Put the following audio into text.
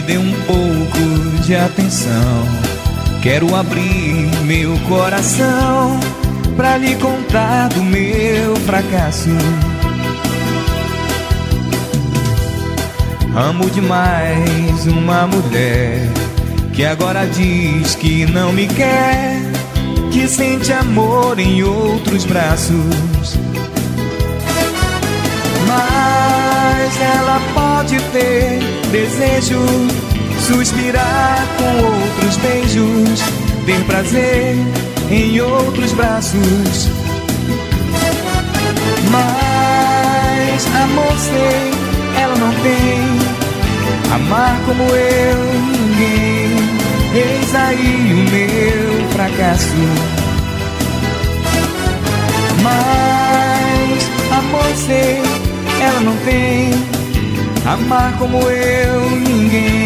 dê um pouco de atenção. Quero abrir meu coração pra lhe contar do meu fracasso. Amo demais uma mulher que agora diz que não me quer, que sente amor em outros braços. Mas ela pode ter desejo, suspirar com outros beijos, ter prazer em outros braços. Mas amor sei, ela não tem. Amar como eu, ninguém. Eis aí o meu fracasso. Mas amor sei, ela não tem. Amar como eu, ninguém.